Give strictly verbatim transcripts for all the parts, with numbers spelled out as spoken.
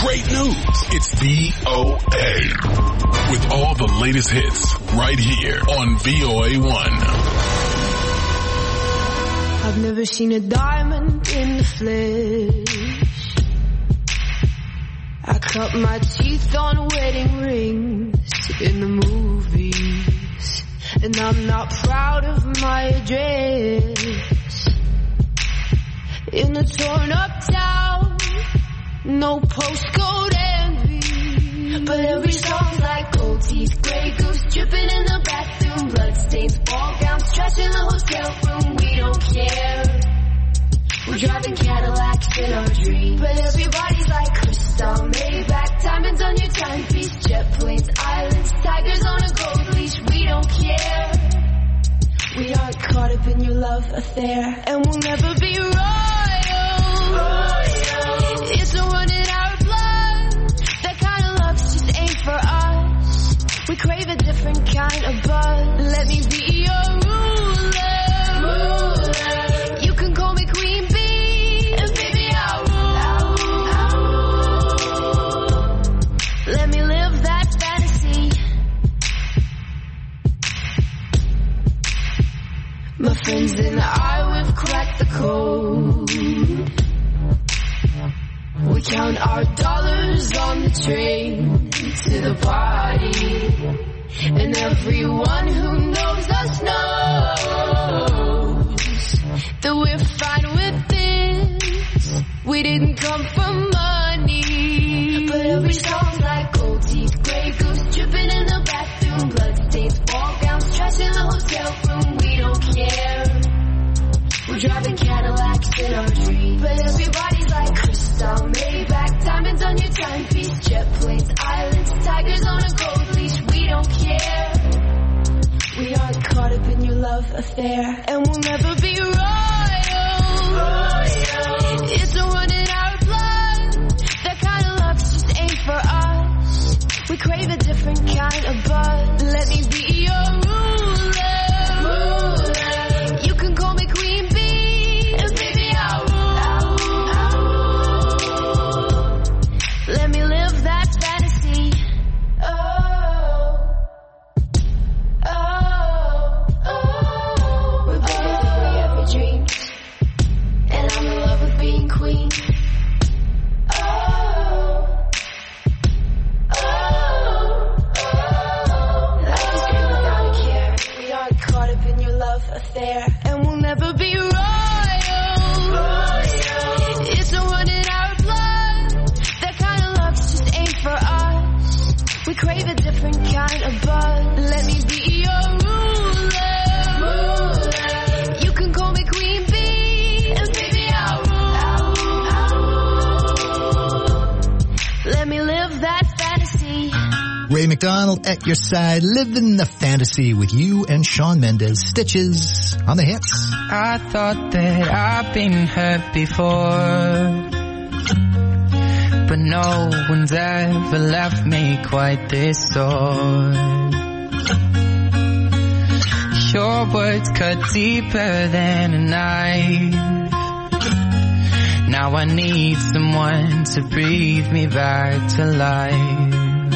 great news. It's V O A. With all the latest hits right here on V O A one. I've never seen a diamond in the flesh. I cut my teeth on wedding rings in the movies, and I'm not proud of my address. In a torn up town, no postcode envy, but every song's like gold teeth, grey goose dripping in the bathroom, bloodstains, ball gowns, trash in the hotel room. We don't care. We're driving Cadillacs in our dreams, but everybody's like crystal, Maybach, diamonds on your timepiece, jet planes, islands, tigers on a gold leash. We don't care. We aren't caught up in your love affair, and we'll never be royal. royal. It's a run in our blood. That kind of love just ain't for us. We crave a different kind of buzz. Let me be your ruler. ruler. You can call me queen. Let me live that fantasy. My friends and I, we've cracked the code. We count our dollars on the train to the party, and everyone who knows us knows that we're fine with this. We didn't come for money, but every song's like gold teeth, grey goose dripping in the bathroom, bloodstains, ball gowns, trash in the hotel room. We don't care. We're driving Cadillacs in our dreams, but everybody's like crystal, Maybach, diamonds on your timepiece, jet planes, islands, tigers on a gold leash. We don't care. We aren't caught up in your love affair, and we'll never be royal. royal. It's a run in our blood. That kind of love just ain't for us. We crave a different kind of buzz. Let me be your ruler. ruler. You can call me Queen Bee, and baby I'll rule. I'll rule. Let me live that fantasy. Oh, oh, oh. We're bigger than we ever dreamed, and I'm in love with being queen. Affair, and we'll never be royal. royal. It's a run in our blood. That kind of love just ain't for us. We crave a different kind of buzz. Let me be your ruler. ruler. You can call me Queen Bee, and baby I'll rule. I'll rule. Let me live that fantasy. Ray McDonald at your side, living the fantasy with you and Shawn Mendes. Stitches on the hits. I thought that I've been hurt before, but no one's ever left me quite this sore. Your words cut deeper than a knife. Now I need someone to breathe me back to life.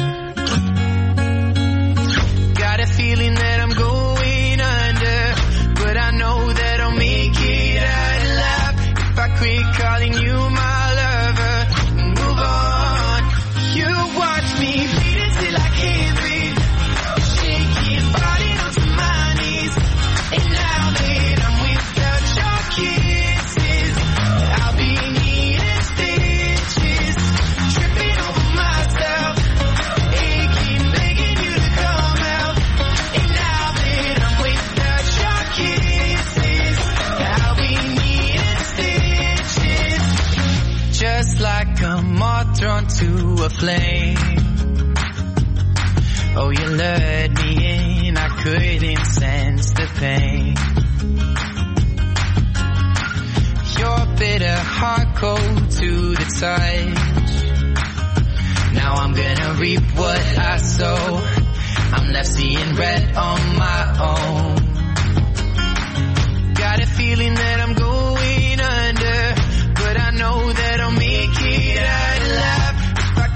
Feeling that I'm going under, but I know that I'll make it out alive if I quit calling you my lover and move on. You watch me bleed until I can't breathe, shaking, falling onto my knees, and now that I'm without your kisses, I'll be needing stitches, tripping over myself, aching, begging you to come out. Just like a moth drawn to a flame. Oh, you lured me in, I couldn't sense the pain. Your bitter heart cold to the touch. Now I'm gonna reap what I sow. I'm left seeing red on my own. Got a feeling that I'm going under, but I know that I'll make it out alive if I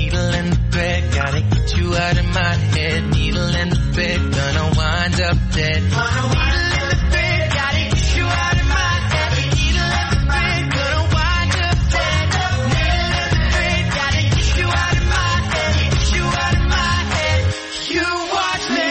needle in the thread, gotta get you out of my head. Needle in the thread, gonna wind up dead. Needle in the thread, gotta get you out of my head. Needle in the thread, gonna wind up dead. Needle in the thread, gotta get you out of my head. Get you out of my head. You watch me.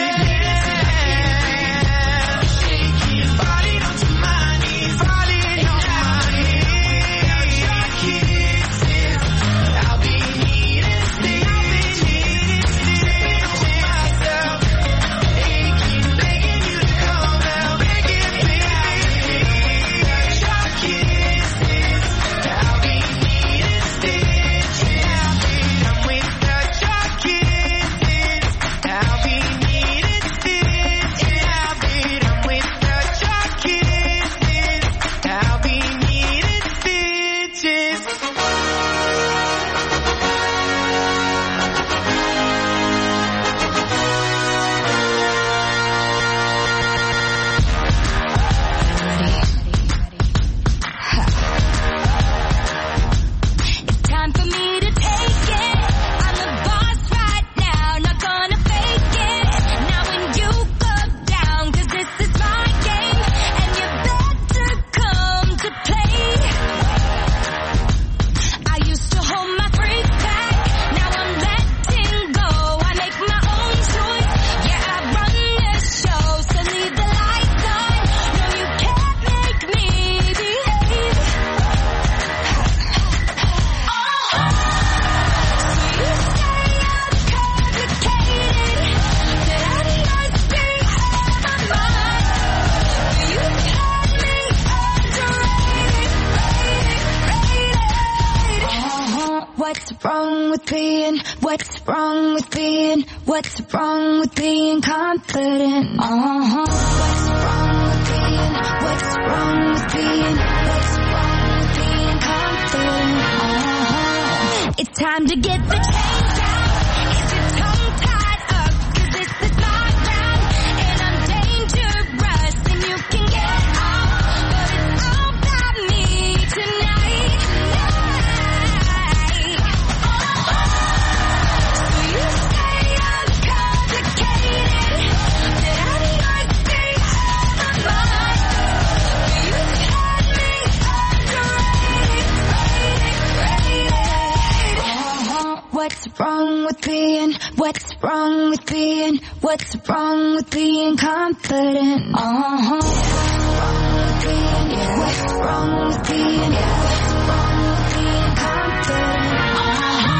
What's wrong with being, what's wrong with being confident? Uh-huh. What's wrong with being, what's wrong with being, what's wrong with being confident? Uh-huh. It's time to get the change out. Is your tongue tied up? 'Cause this is my ground. And I'm dangerous and you can get out. But it's all about me tonight. What's wrong with being, what's wrong with being, what's wrong with being confident? Uh-huh. What's wrong with being, what's wrong with being, what's wrong with being confident? Uh-huh.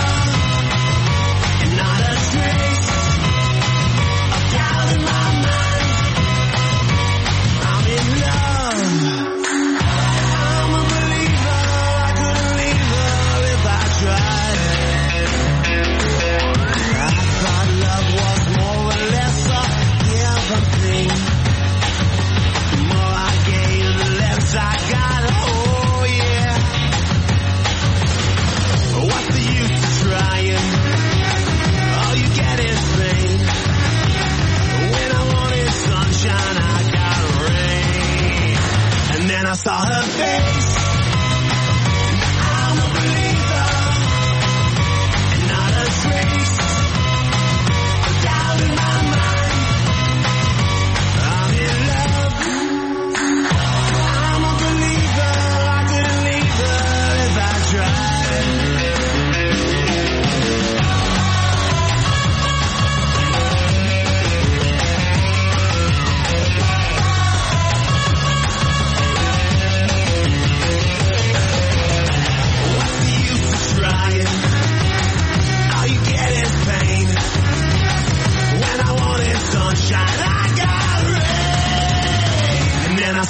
Not a trace of doubt in my mind.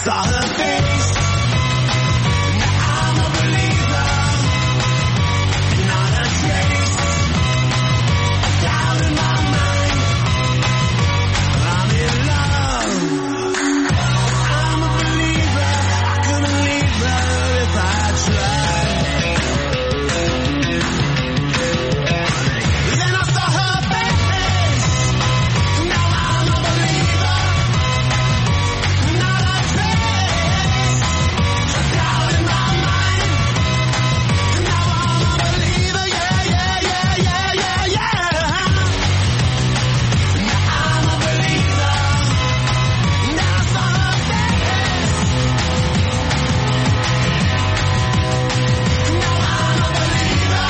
saw her face. Now I'm a believer, not a trace of doubt in my mind. I'm in love. I'm a believer. I couldn't leave her if I tried. Then I saw her face. Now I'm a believer, not a trace of doubt in my mind. Now I'm a believer, yeah, yeah, yeah, yeah, yeah, yeah. Now I'm a believer. Now I saw her face. Now I'm a believer.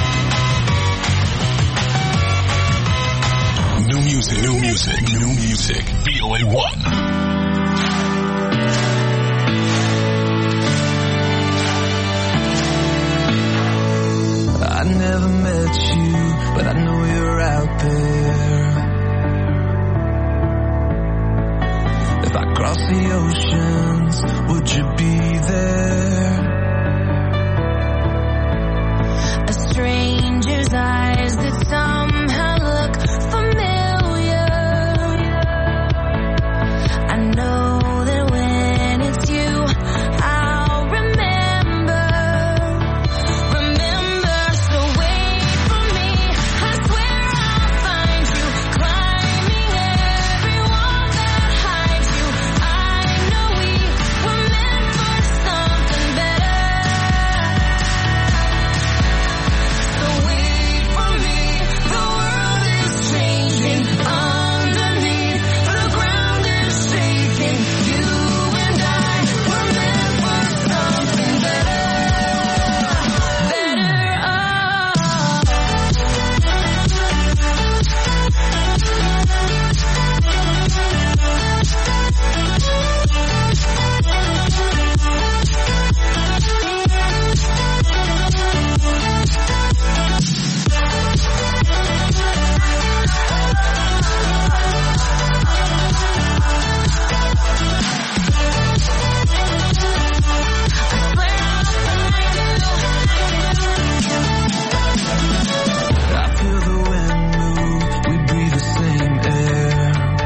New music, new music, new music. V O A one. I never met you, but I know you're out there. If I cross the oceans, would you be there? A stranger's eyes that somehow look familiar. I know that when it's you, I'll remember. Remember, so wait for me. I swear I'll find you, climbing every wall that hides you. I know we were meant for something better. So wait for me, the world is changing underneath, the ground is shaking. You and I were meant for something better, better. I feel the wind move, we breathe the same air.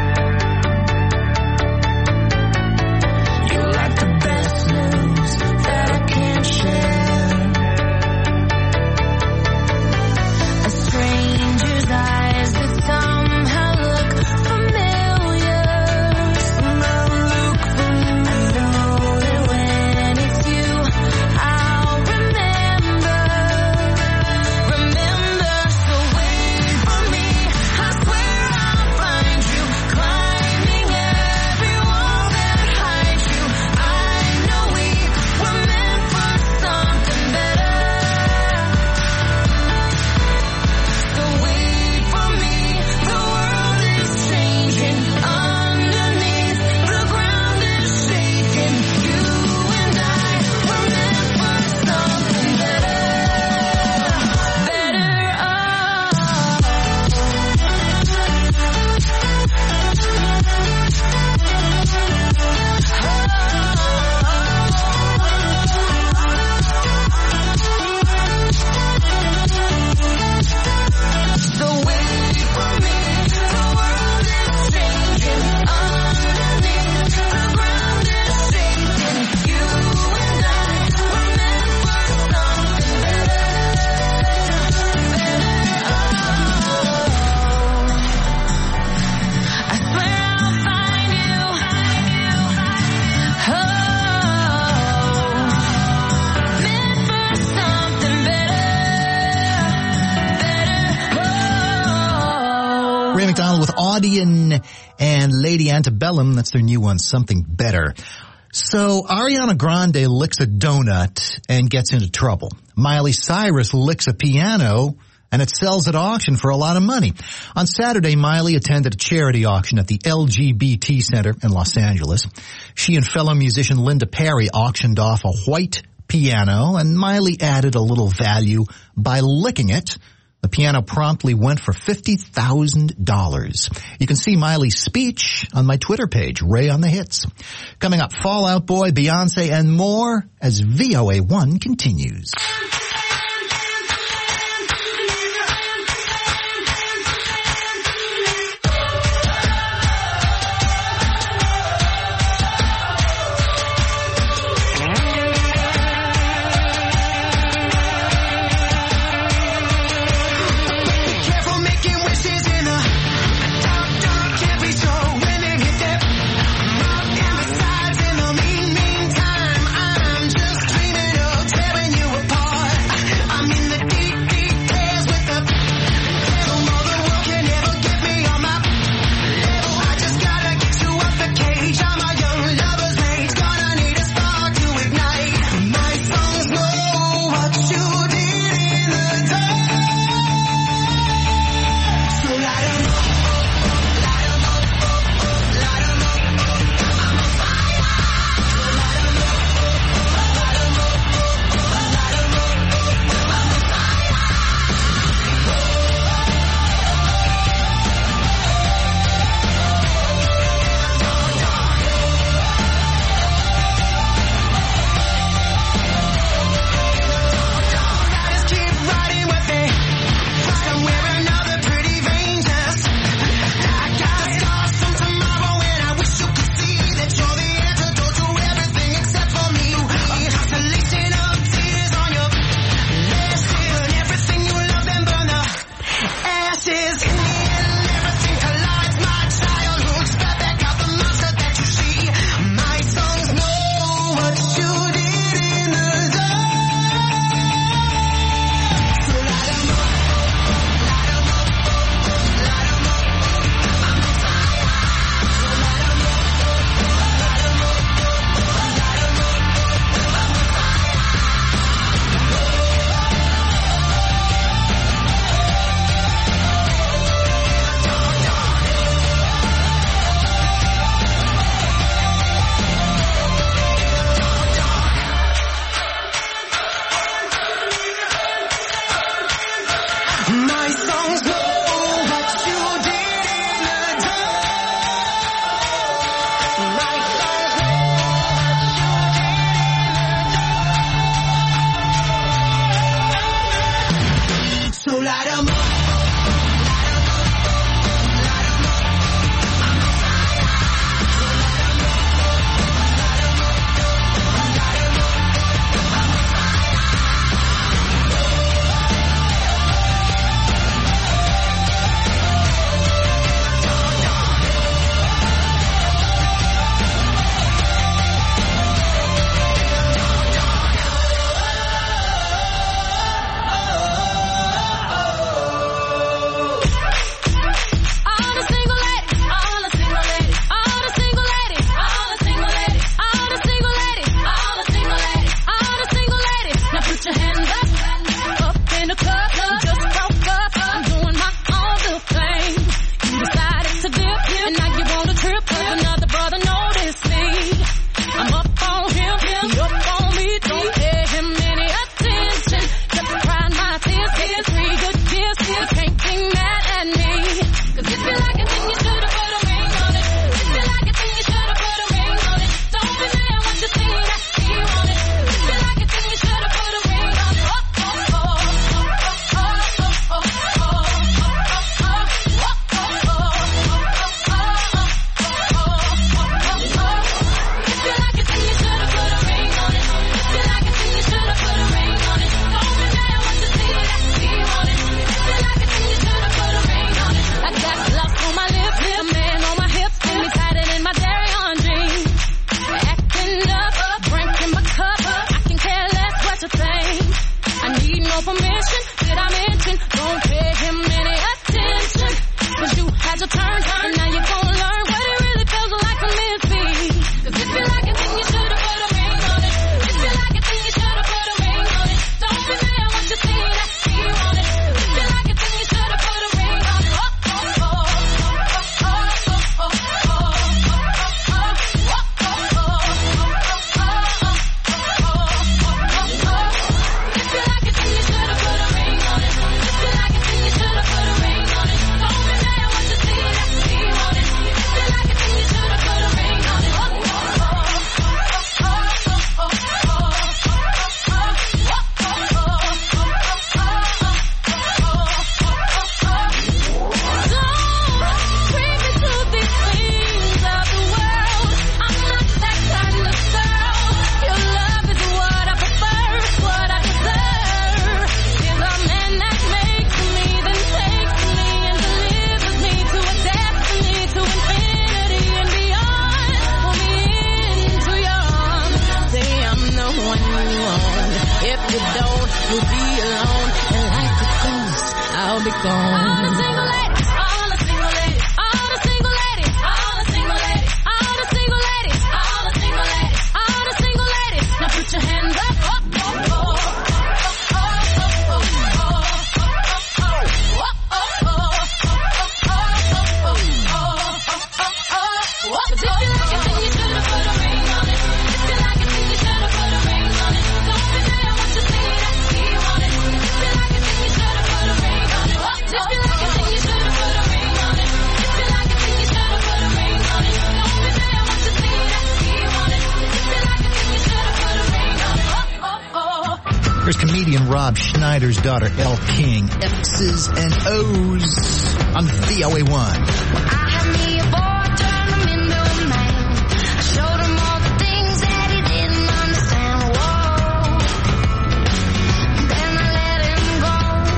You're like the best news that I can't share. A stranger's eyes that somehow look familiar. Somehow look familiar. I know that when it's you, I'll remember. Remember, so wait for me. I swear I'll find you, climbing every wall that hides you. I know we were meant for something better. So wait for me, the world is changing underneath, the ground is shaking. You and I were meant for something better, better. So wait for me, the world is changing underneath, the ground is shaking. You and I were meant for something better, better. I swear I'll find you. Oh, meant for something better, better. Oh. Ray McDonald with Audion and Lady Antebellum. That's their new one, Something Better. So Ariana Grande licks a donut and gets into trouble. Miley Cyrus licks a piano and it sells at auction for a lot of money. On Saturday, Miley attended a charity auction at the L G B T Center in Los Angeles. She and fellow musician Linda Perry auctioned off a white piano, and Miley added a little value by licking it The piano promptly went for fifty thousand dollars. You can see Miley's speech on my Twitter page, Ray on the Hits. Coming up, Fall Out Boy, Beyonce, and more as V O A one continues. Meantime, I'm just dreaming of tearing you apart. song. All the single ladies, all the single ladies, all the single ladies, all the single ladies, all the single ladies, all the single ladies, all the single ladies. Now put your hands up, oh, oh, oh, oh, oh, oh, oh, if you like it, then you should've put a ring on it. If you like it, then you should've put a ring on it. Don't be mad, I want you to see that you want it. If you like it, then you should've put a ring on it. If you like it, then you should've put a ring on it. If you like it, then you should've put a ring on it. Don't be mad, I want you to see that you want it. If you like it, then you should've put a ring on it. Oh, oh, oh. Here's comedian Rob Schneider's daughter, Elle King. X's and O's on V O A one. I had me a boy, turned him into a man. I showed him all the things that he didn't understand. Whoa. Then I let him go.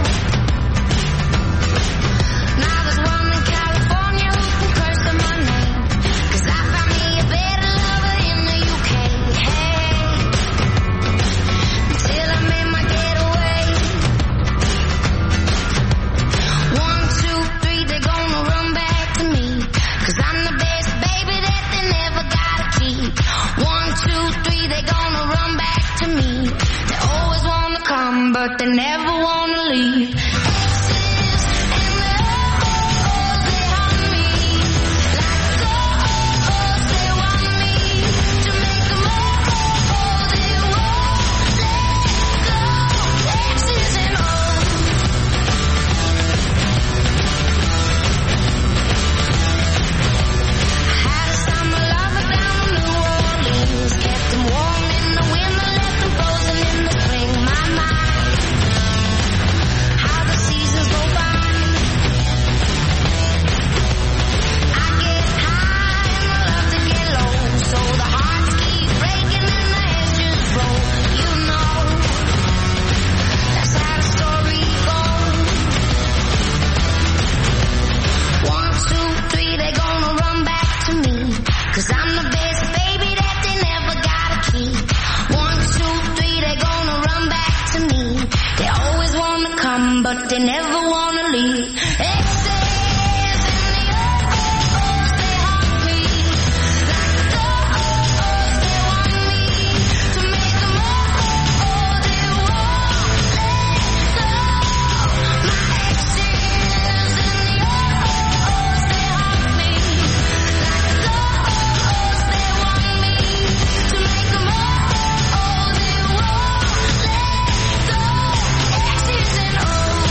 Now there's one in California who can curse on my name. 'Cause I found me a better lover in the U K. Hey. Till I made my getaway. One, two, three, they're gonna run back to me. 'Cause I'm the best baby that they never gotta keep. One, two, three, they're gonna run back to me. They always wanna come, but they never wanna leave. Exes and the oh-ohs, they haunt me. Like the oh-ohs, they want me to make them oh-oh, they won't let go. Exes and O's. Had a summer lover down in New Orleans. Kept him warm in the winter, left him frozen in the spring. My mind, how the seasons go by. I get high and I love to get low. So the hearts keep breaking and the edges roll. You know, that's how the story goes. One, two, three, they gonna run back to me. 'Cause I'm the best baby that they never gotta keep. One, two, three, they gonna run back to me. They always wanna come, but they never wanna leave. Exes and the oh-ohs, they haunt me. Like the oh-ohs, they want me to make them oh-oh, they won't let go. My exes and the oh-ohs, they haunt me. Like the oh-ohs, they want me to make them oh-oh, they won't let go. Exes and O's.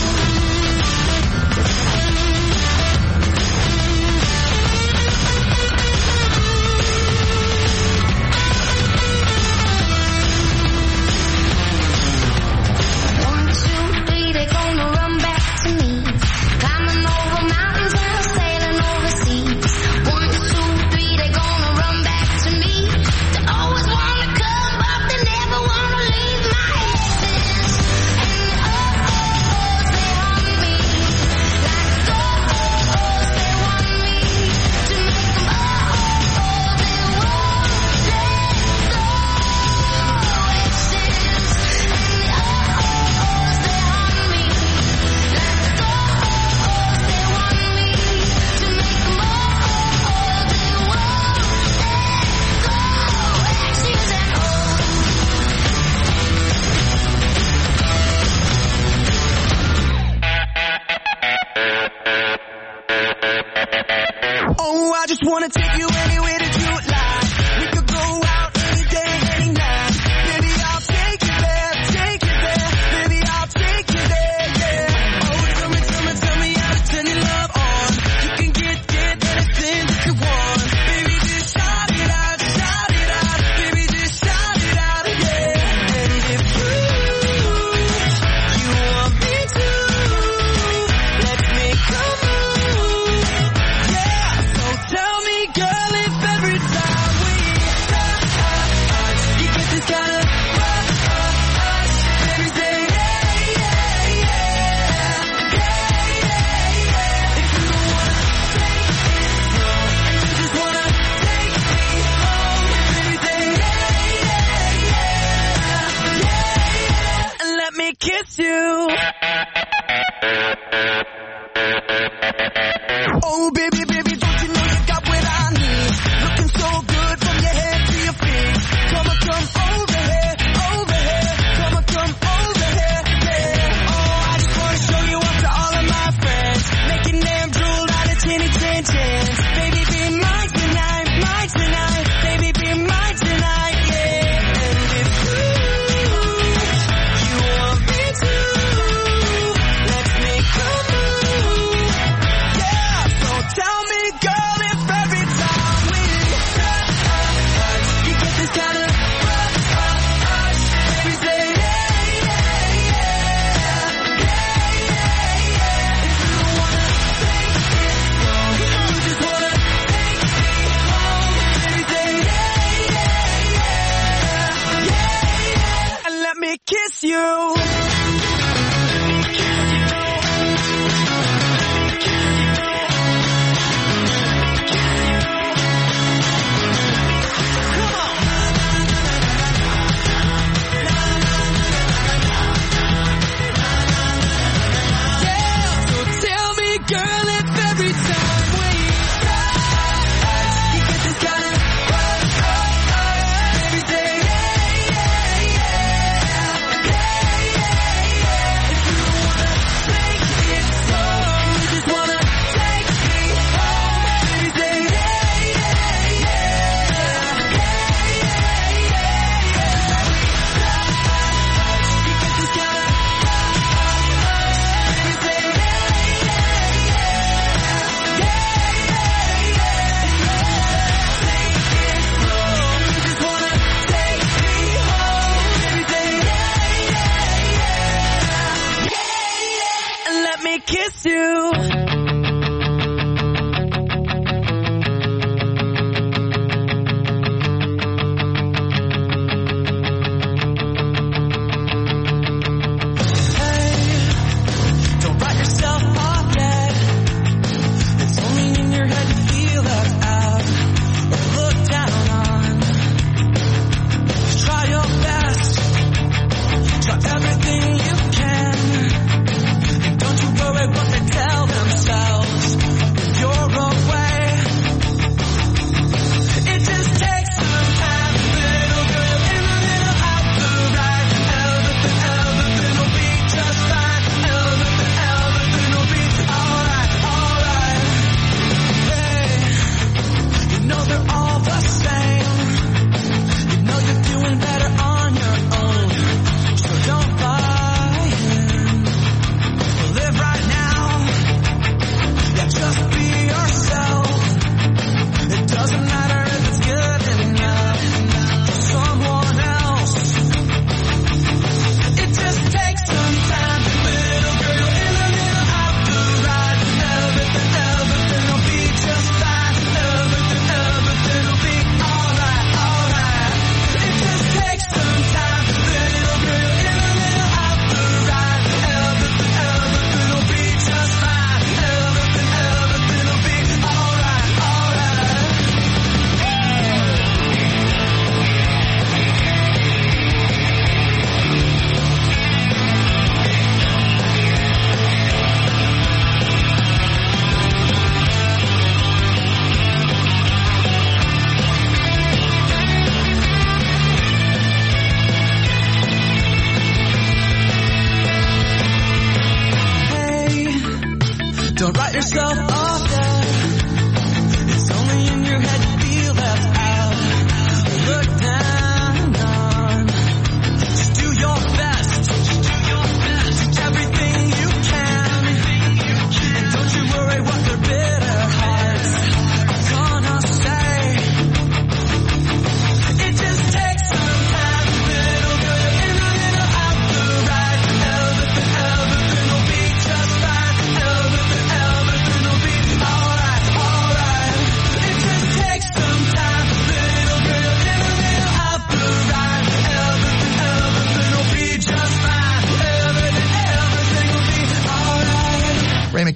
One, two, three, they gonna run back to me. Climbing over mountains and sailing over seas. One, two, three, they gonna run back to me. They always wanna come, but they never wanna leave. My exes and the oh-ohs, they haunt me. Like the oh-ohs, they want me to make them oh-oh, they won't let go. Exes and the oh-ohs, they haunt me. Like the oh-ohs, they want me to make them oh-oh, they won't let go. Exes and O's. Oh, I just wanna take you anywhere that you like. We could go out any day, any night. Baby, I'll take you there, take you there. Baby, I'll take you there, yeah. Oh, tell me, tell me, tell me how to turn your love on. You can get, get anything that you want. Baby, just shout it out, shout it out. Baby, just shout it out, yeah. And if you, you want me to, let's make a move. Yeah, so tell me, girl, if Baby, baby, don't you know you got what I need? Looking so good from your head to your feet. Come on, come over here, over here. Come on, come over here, yeah. Oh, I just wanna show you off to all of my friends. Making them drool out of chinny chin chins. Baby, be mine tonight, mine tonight. Baby, be mine tonight, yeah. And if you, you want me to, let's make a move. Yeah, so tell me, girl, if every time we touch, you get this kind of rush. Baby, say yeah, yeah, yeah, yeah, yeah, yeah. If you wanna take it slow, you just wanna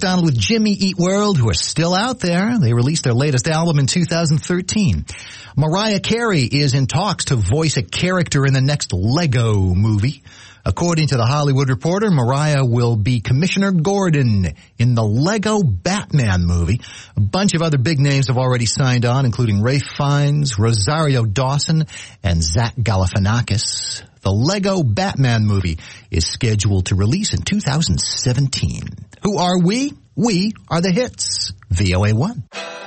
McDonald with Jimmy Eat World, who are still out there. They released their latest album in two thousand thirteen. Mariah Carey is in talks to voice a character in the next Lego movie. According to The Hollywood Reporter, Mariah will be Commissioner Gordon in the Lego Batman movie. A bunch of other big names have already signed on, including Ralph Fiennes, Rosario Dawson, and Zach Galifianakis. The Lego Batman movie is scheduled to release in two thousand seventeen. Who are we? We are the hits. V O A one.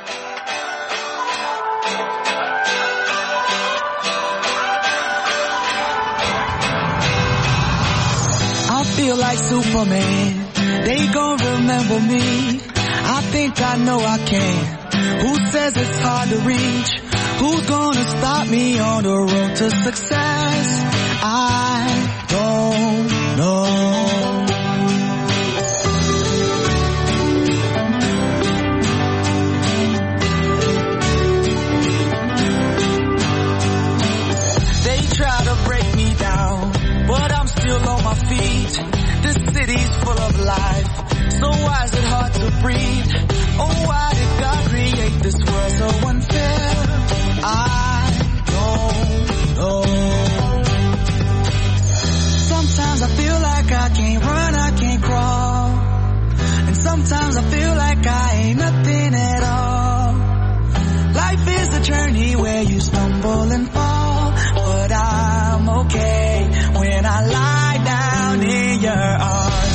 I feel like Superman, they gon' remember me. I think I know I can. Who says it's hard to reach? Who's gonna stop me on the road to success? I don't know. They try to break me down, but I'm still on my feet. This city's full of life, so why is it hard to breathe? Oh, why did God create this world so unfair? I don't know. Sometimes I feel like I can't run, I can't crawl. And sometimes I feel like I ain't nothing at all. Life is a journey where you stumble and fall, but I'm okay when I lie down in your arms.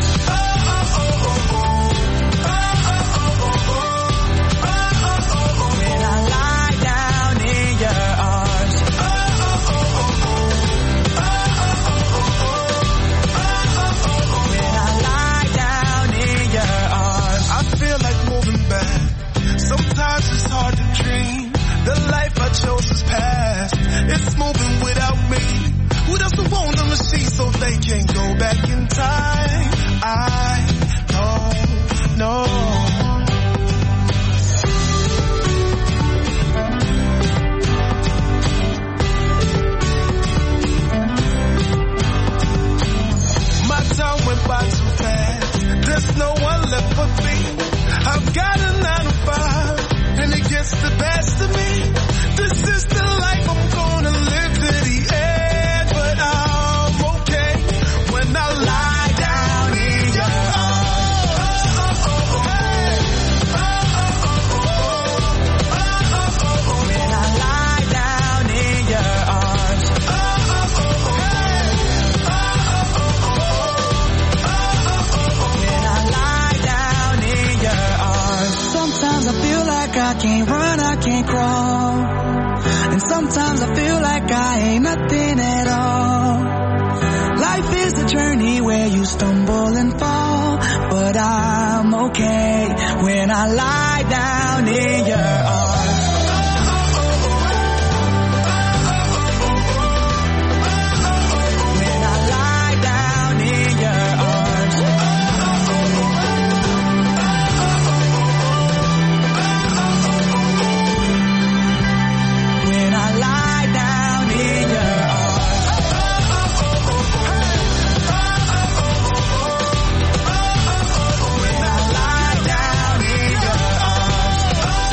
When I lie down in your arms. When I lie down in your arms. I feel like moving back. Sometimes it's hard to dream. The life I chose is past. It's moving without me. Who doesn't want a machine so they can go back in time? I don't know. My time went by too fast. There's no one left for me. I've got a nine to five, and it gets the best of me. This is the life I'm gonna live to the end, but I'm okay when I lie down in your arms. When I lie down in your arms. When I lie down in your arms. Sometimes I feel like I can't run, I can't crawl. And sometimes I feel like I ain't nothing at all. Life is a journey where you stumble and fall, but I'm okay when I lie down in your arms. When I lie down in your arms. When I lie down in your arms. When I lie down in your arms.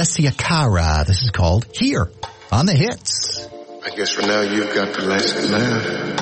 Alessia Cara. This is called Here on the Hits. I guess for now you've got the last laugh.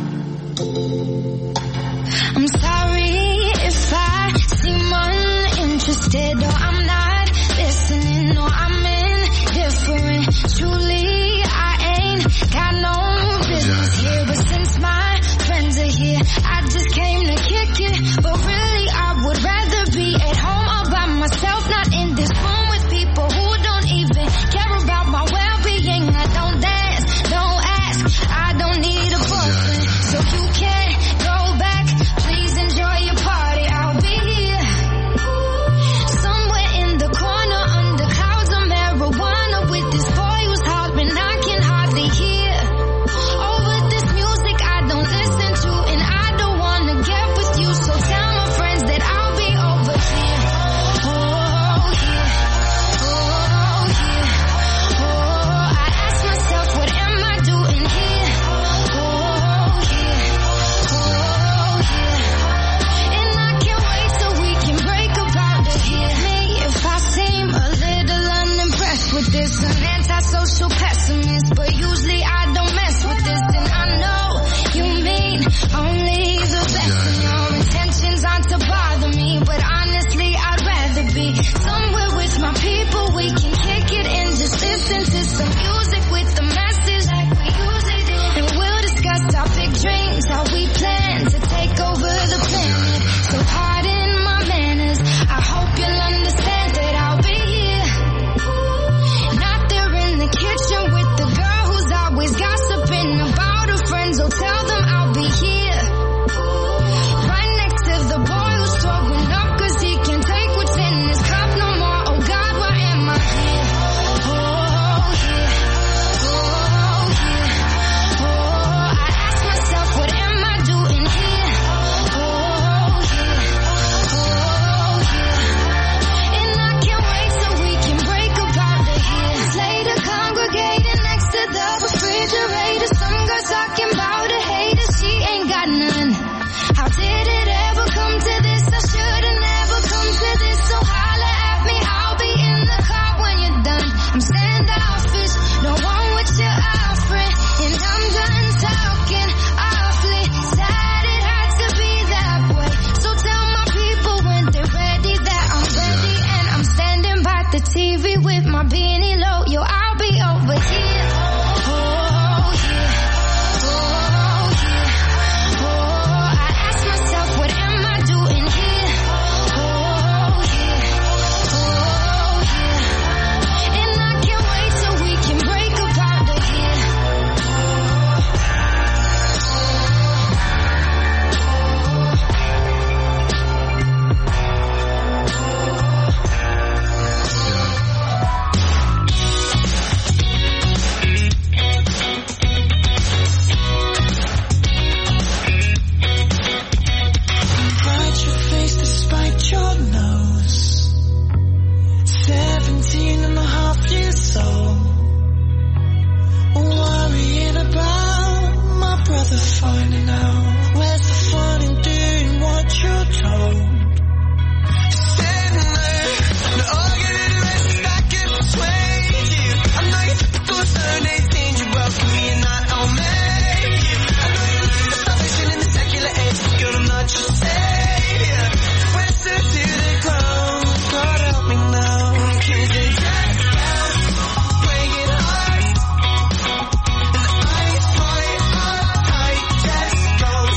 I'm sorry if I seem uninterested or I'm not listening or I'm indifferent. Truly, I ain't got no business here, but since my friends are here, I just came to kick it. But really, I would rather be at home all by myself, not in this room with people who don't even care about my well-being. I don't dance, don't ask, I don't need a boyfriend, so you can't go back. Please enjoy your party, I'll be here somewhere in the corner under clouds of marijuana with this boy who's hollering I can hardly hear over this music I don't listen to, and I don't wanna get with you, so tell my friends that I'll be over here. Oh, here. Oh, here. Oh, I ask myself, what am I doing here? Oh, here. Oh, here. And I can't wait till we can break about it here. Me, if I seem a little unimpressed with this, an antisocial pessimist, but usually I don't mess with this, and I know you mean only the best, and your intentions aren't to bother me, but honestly I'd rather be somewhere with my people. We can kick it and just listen to some music with the message like we usually do, and we'll discuss our big dreams, how we plan to take over the planet. So pardon my manners, I hope you'll understand that I'll be here, not there in the kitchen with the girl who's always gossiping about her friends. Oh, tell them I'll be here right next to the boy who's throwing up cause he can't take what's in his cup no more. Oh God, why am I here? Oh, here. Oh, here. Oh, I ask myself, what am I doing here? Oh, here. Oh, here. And I can't wait till we can break about it here. Later, congregating next to the refrigerator, some girl talking about a hater, she ain't got none. How did it ever come to this? I should've never come to this, so holla at me, I'll be in the car when you're done. I'm standoffish, don't want what you're offering, and I'm done talking awfully sad it had to be that way. So tell my people when they're ready that I'm ready, and I'm standing by the T V with my beanie low. Yo, I'll be over here. Oh, here. Oh, here. Oh, I ask myself, what am I doing here? Oh, here. Oh, here. And I can't wait till we can break about it here. Hide your face despite your nose. Seventeen and a half years old. Worrying about my brother finding out. Where's the fun in doing what you're told? Standing there, no arguing the rest is I can persuade you. I'm not your typical Sunday thing. You welcome me and not on me. I know you're looking for salvation in the secular age, girl, I'm not your savior. Whisper to the ground, God help me now. Cause they just down, breaking hearts. And I fight, I just go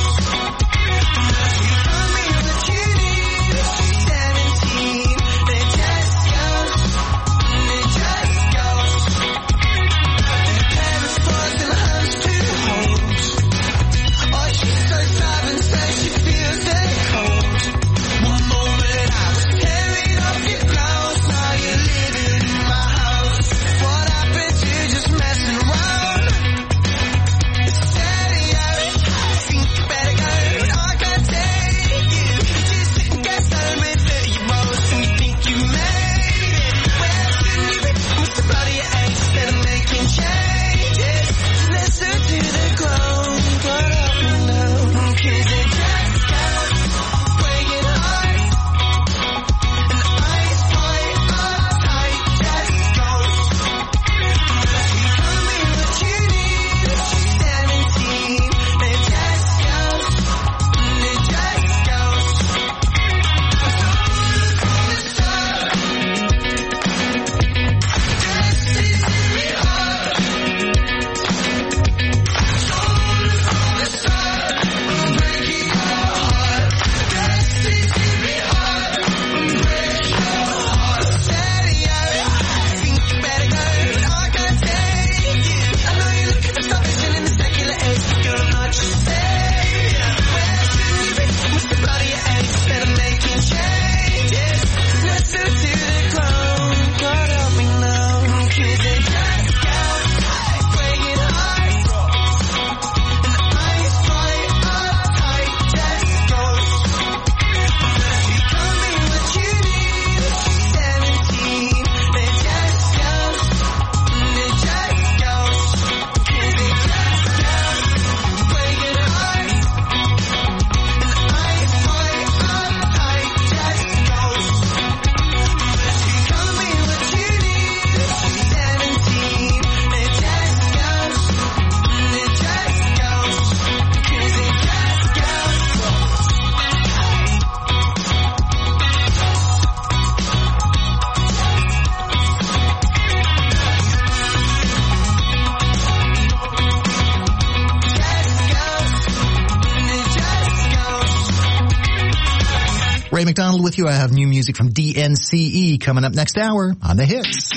Ray McDonald with you. I have new music from D N C E coming up next hour on The Hits.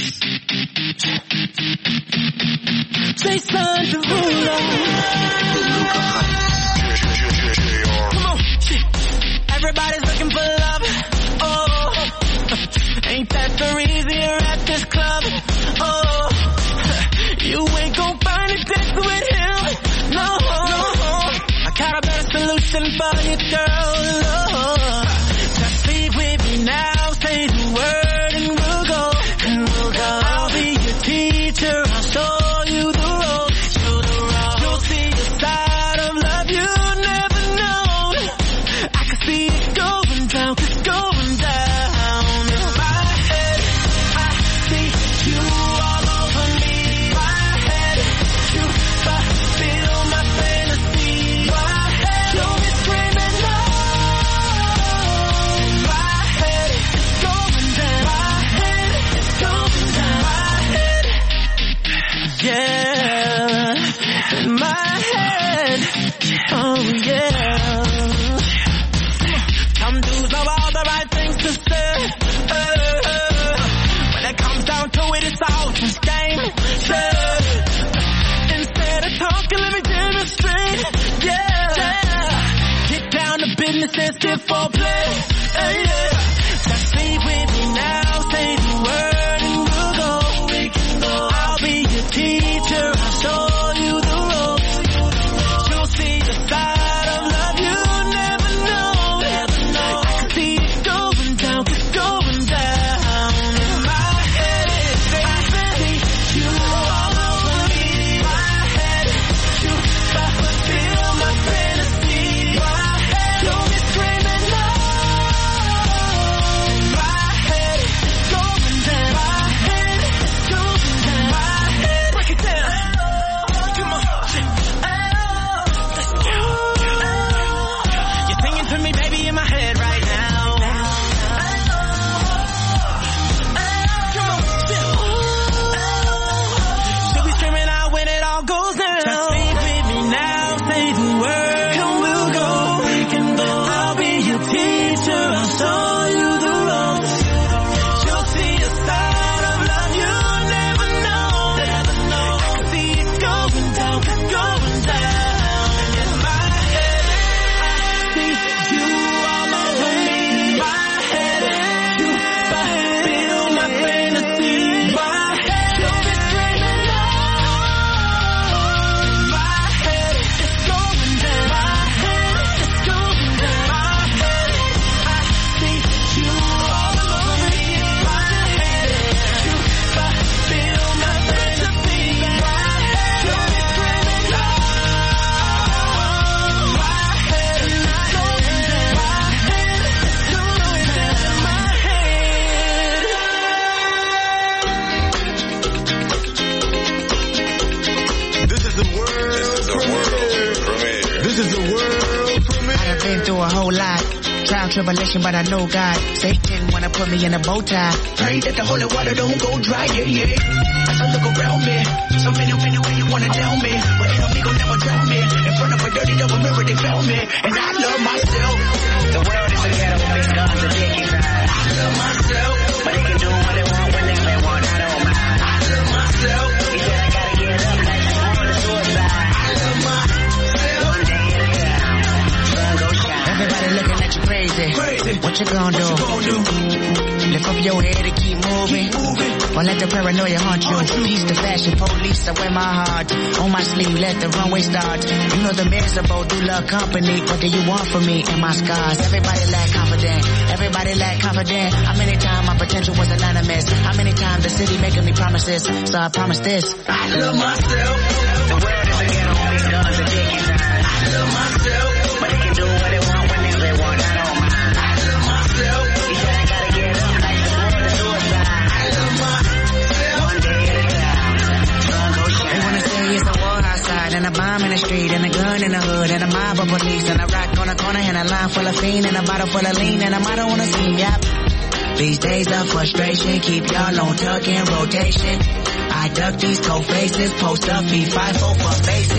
Jason Derulo. Come on, shit. Everybody's looking for love. Oh, ain't that the reason you're at this club? Oh, you ain't gon' find a date with him. No, I got a better solution for you, girl. Oh, just leave with me now. Say the word and we'll go. And we'll go. I'll be your teacher. I'll show you the road. Show the road. You'll see the side of love you never known. I can see it going down. It's going down. In my head, I see you all over me. My head, you fulfill my fantasy. My head, you'll be screaming no. My head, it's going down. My head, it's going down. My head, yeah. In my head, oh yeah. Some dudes know all the right things to say. Uh, when it comes down to it, it's all just game. Yeah. Instead of talking, let me demonstrate. Yeah. yeah. Get down to business and skip for play. Uh, yeah. Just leave with me now. Say the word and we'll go. We can go. I'll be your teacher. I'll show you the road. You'll see the side of love you never know. Never know. I can see it going down. It's going down. In my head, I see you all over me. My head, you fulfill my fantasy. My head, you'll be screaming no. My head, it's going down. My head, it's going down. My head, break it down. Come on, let's go. You're singing to me, baby, in my head right now. She'll be screaming out when it all goes down. Just leave with me now, say the word, and we'll go. We can go. I'll be your teacher. I'll show you the road. You'll see a side of love you never know. Never know. I can see it going down, it's going down. In my head, I see you all over me. My head, you fulfill my fantasy. My head, you'll be screaming no. My head, it's going down. My head, it's going down. My head, I see you all over me. My head, you fulfill my fantasy. My head, you'll be screaming no. My head, it's going down. My head, it's going down. My head. This is the world premiere. This is the world premiere. I've been through a whole lot. Trial, tribulation, but I know God. Satan wanna put me in a bow tie. Pray that the holy water don't go dry, yeah, yeah. As I look around me, so many, many ways you wanna down me. But enemy gon' never drown me. In front of a dirty double mirror, they found me. And I love myself. The world is a ghetto, these guns are taking time. I love myself. But they can do what they want whenever they want, I don't mind. I love myself. He said I gotta get up like the world is suicide. I love myself. One day at a time. Sun go shine. Everybody looking at you crazy. Crazy. What you gonna do? What you gonna do? Lift up your head and keep moving. Keep moving. Or let the paranoia haunt you. Peace the fashion police, I wear my heart on my sleeve, let the runway start. You know the miserable do love company. What do you want from me and my scars? Everybody lack confidence. Everybody lack confidence. How many times my potential was anonymous? How many times the city making me promises? So I promise this. I love myself. The world is a ghetto, these guns are taking time. I love myself. But they can do what they want whenever they want, I don't mind. I love myself. He said I gotta get up like the world is suicide. I love myself. One day at a time. Sun go shine. They wanna say it's a war outside and a bomb in the street and a gun in the hood and a mob of police and a rock on the corner and a line full of fiend and a bottle full of lean and a motto on the scene, yep. These days of frustration keep y'all on tuck in rotation. I duck these cold faces, post up, feed five, four for faces.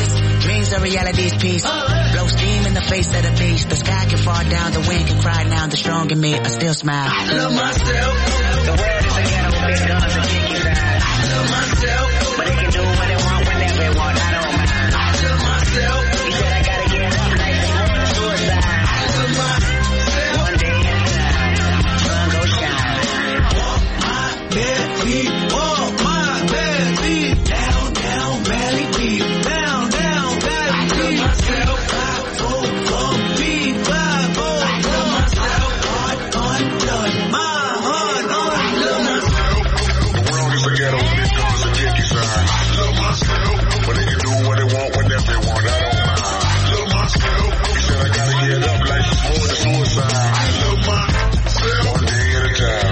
Dreams are reality's piece. Blow steam in the face of the beast. The sky can fall down, the wind can cry now. The strong in me, I still smile. I love myself. The world is a ghetto with big guns and kick you down. I love myself. But they can do what they want whenever they want. I don't mind. I love myself. He said I gotta get up like the world is suicide. I love myself. One day at a time, sun go shine. Walk my bare feet, walk my bare feet. Down, down, valley deep. Down, down, valley deep. I love myself. Five, four, four, feet, five, four. I love myself. Heart undone, my heart undone. I love myself. The world is a ghetto with big guns and kick you down. I love myself. But they can do what they want whenever they want. I don't mind. I love myself. He said I gotta get up like it's more than suicide. I love myself. One day at a time.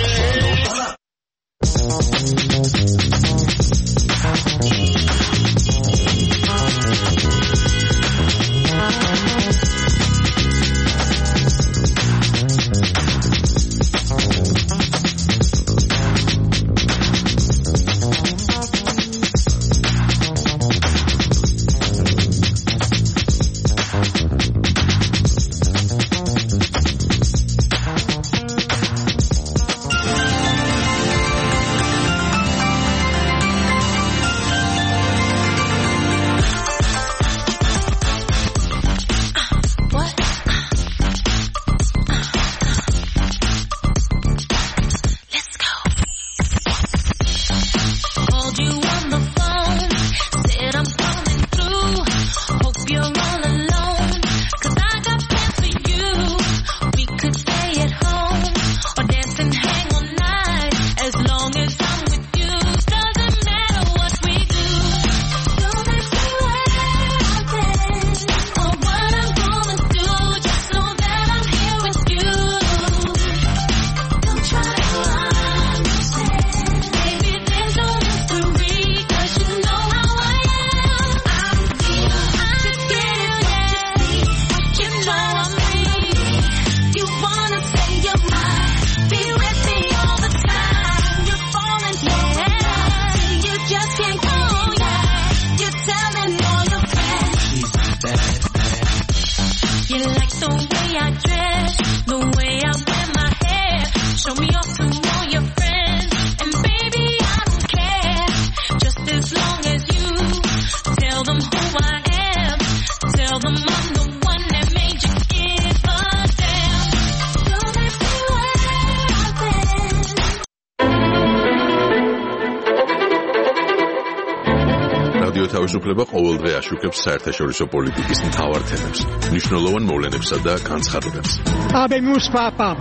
თავისუფლება ყოველდღე აშუქებს საერთაშორისო პოლიტიკის მთავარ თემებს, მნიშვნელოვან მოვლენებსა და განცხადებებს. Habemos papa.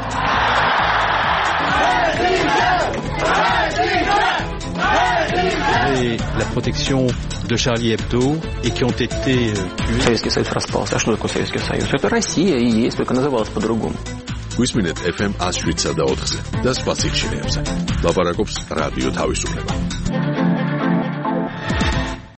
Et la protection de Charlie Hebdo et qui ont été tués. Советский Союз распался. А что такое Советский Союз? Это Россия и есть, только называлась по-другому. გვისმინეთ ეფ ემ one oh seven და ოთხზე და სხვა სიხშირეებზე. ლაპარაკობს რადიო თავისუფლება.